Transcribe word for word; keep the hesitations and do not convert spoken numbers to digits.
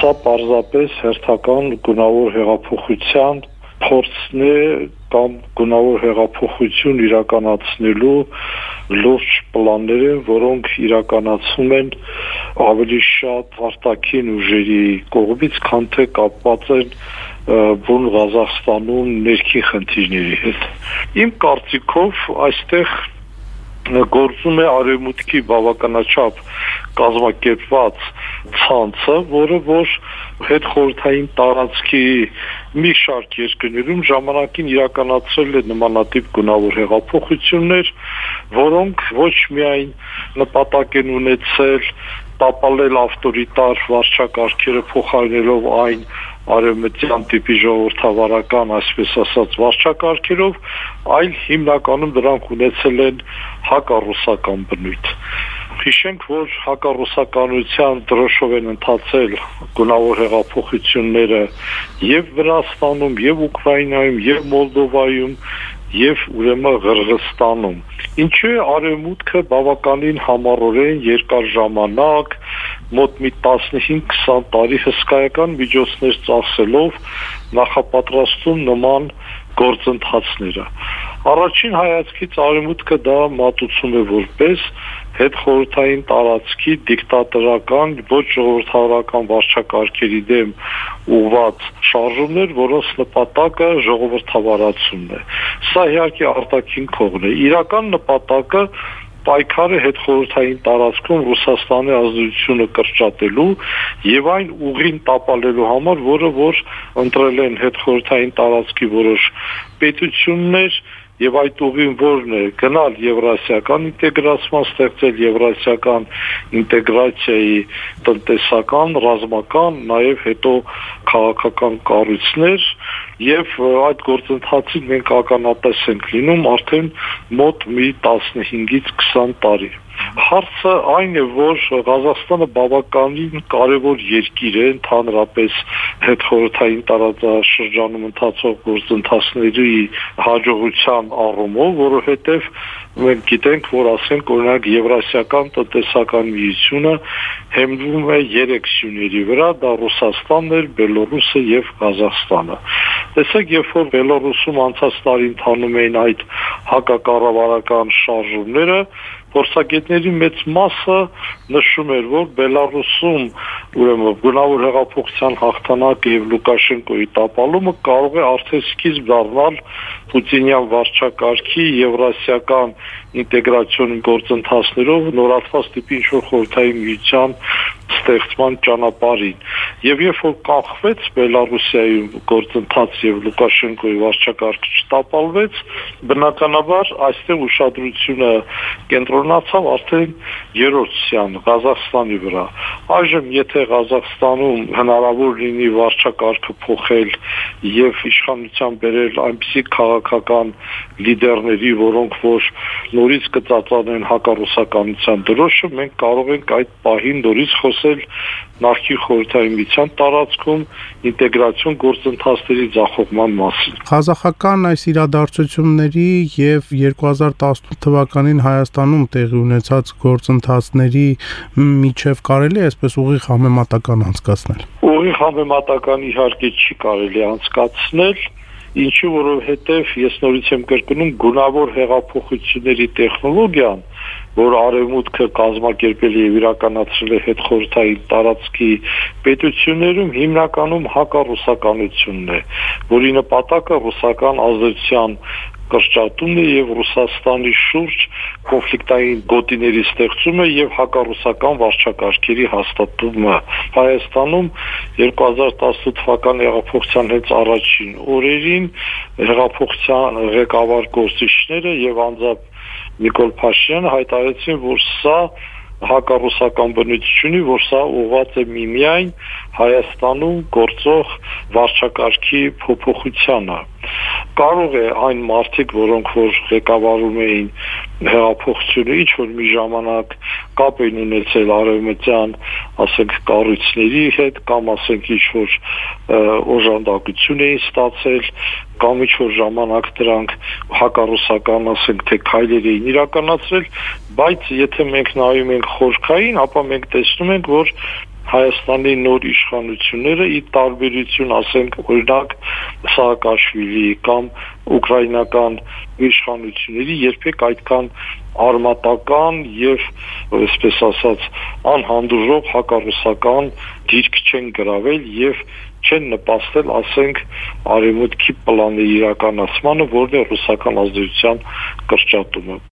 Սա պարզապես հերթական գունավոր հեղափոխության փորձն է կամ գունավոր հեղափոխություն իրականացնելու լուրջ պլաններ են, որոնք իրականացում են ավելի շատ արտաքին ուժերի կողմից, քան թե կապված են բուն Ղազախստանում ներքին խնդիրների հետ։ Իմ կարծիքով այստեղ գործում է արևմուտքի բավականաչափ կազմակերպված ցանցը, որը որ հետխորհրդային տարածքի մի շարք երկրներում ժամանակին իրականացրել է նմանատիպ գունավոր հեղափոխություններ, որոնք ոչ միայն նպատակ են ունեցել տապալել ավտորիտար վարչակարգերը, փոխարինելով այն արևմտյան տիպի ժողովրդավարական, այսպես ասած, վարչակարգերով, այլ հիմնականում դրանք ունեցել են հակառուսական բնույթ։ Հիշենք, որ հակառուսականության դրոշով են ընթացել գունավոր հեղափոխությունները եւ Վրաստանում, եւ Ուկրաինայում, եւ Մոլդովայում, եւ ուրեմն Ղրղստանում։ Ինչու է արևմուտքը բավականին համառորեն երկար ժամանակ, մոտ մի տասնհինգ-քսան տարի հսկայական միջոցներ ծախսելով նախապատրաստում նման գործընթացները։ Առաջին հայացքից արևմուտքը դա մատուցում է որպես հետխորհրդային տարածքի դիկտատորական, ոչ ժողովրդավարական վարչակարգերի դեմ ուղղված շարժումներ, որոնց նպատակը ժողովրդավարացումն է։ Սա իհարկե արտաքին քողն է։ Իրական նպատակը պայքարը հետխորհրդային տարածքում Ռուսաստանի ազդեցությունը կրճատելու եւ այն ուղին տապալելու համար, որը որ ընտրել են հետխորհրդային տարածքի որոշ պետություններ, եւ այդ ուղին որն է գնալ եվրասիական ինտեգրացման, ստեղծել եվրասիական ինտեգրացիայի տնտեսական, ռազմական, նաեւ հետո քաղաքական կառույցներ եւ այդ գործընթացին մենք ականատես ենք լինում արդեն մոտ մի տասնհինգից քսան տարի։ Հարցը այն է, որ Ղազախստանը բավականին կարևոր երկիր է ընդհանրապես հետխորհրդային տարածաշրջանում ընթացող գործընթացների հաջողության առումով, որովհետև մենք գիտենք, որ ասենք օրինակ Եվրասիական տնտեսական միությունը հիմնվում է երեք սյուների վրա, դա Ռուսաստանն էր, Բելոռուսը եւ Ղազախստանը։ Տեսեք, երբ որ Բելոռուսում անցած տարի ընթանում էին այդ հակակառավարական շարժումները, փորձագետների մեծ մասը նշում էր, որ Բելառուսում ուրեմն գունավոր հեղափոխության հաղթանակը եւ Լուկաշենկոյի տապալումը կարող է արդեն սկիզբ դառնալ Պուտինյան վարչակարգի եվրասիական ինտեգրացիոն գործընթացներով նորացված տիպի ինչ-որ խորհրդային միության ստեղծման ճանապարհին։ Եվ երբ որ կախվեց Բելառուսիայում գործընթաց եւ Լուկաշենկոյի վարչակարգը չտապալվեց, բնականաբար այստեղ ուշադրությունը կենտրոնացավ արդեն երրորդ սյան Ղազախստանի վրա։ Այժմ եթե Ղազախստանում հնարավոր լինի վարչակարգը փոխել եւ իշխանության բերել այնպիսի քաղաքական լիդերների, որոնք որ նորից կծածանեն հակառուսականության դրոշը, մենք կարող ենք այդ պահին նորից խոսել նախկին խորհրդային միության տարածքում ինտեգրացիոն գործընթացների ձախողման մասին։ Ղազախական այս իրադարձությունների եւ երկու հազար տասնութ թվականին Հայաստանում տեղի ունեցած գործընթացների միջև կարելի է այսպես ուղիղ համեմատական անցկացնել։ Ուղիղ համեմատական իհարկե չի կարելի անցկացնել, ինչու որովհետև ես նորից եմ կրկնում գունավոր հեղափոխությունների տեխնոլոգիան, որ արևմուտքը կազմակերպել եւ իրականացրել է հետխորհրդային տարածքի պետություններում հիմնականում հակառուսականությունն է, որի նպատակը ռուսական ազդեցության կրճատումն է եւ Ռուսաստանի շուրջ կոնֆլիկտային գոտիների ստեղծումը եւ հակառուսական վարչակարգերի հաստատումը։ Հայաստանում երկու հազար տասնութ թվականի հեղափոխության հենց առաջին օրերին հեղափոխության ղեկավար գործիչները եւ անձամբ Նիկոլ Փաշինյանը հայտարարեցին, որ սա հակառուսական բնույթ ունի, որ սա ուղղված է միմիայն Հայաստանում գործող վարչակարգի փոփոխությանը։ Կարող է այն մարդիկ, որոնք որ ղեկավարում էին հեղափոխությունը, ինչ որ մի ժամանակ կապ են ունեցել արևմտյան, ասենք, կառույցների հետ, կամ ասենք ինչ որ օժանդակություն էին ստացել, կամ ինչ որ ժամանակ դրանք հակառուսական, ասենք, թե քայլեր էին իրականացրել, բայց եթե մենք նայում ենք խորքային, ապա մենք տեսնում ենք, որ Հայաստանի նոր իշխանությունները ի տարբերություն, ասենք, օրինակ Սաակաշվիլի կամ ուկրաինական իշխանությունների երբեք այդքան արմատական եւ, այսպես ասած, անհանդուրժող հակառուսական դիրք չեն գրավել եւ չեն նպաստել, ասենք, արևմուտքի պլանի իրականացմանը, որն է ռուսական ազդեցության կրճատումը։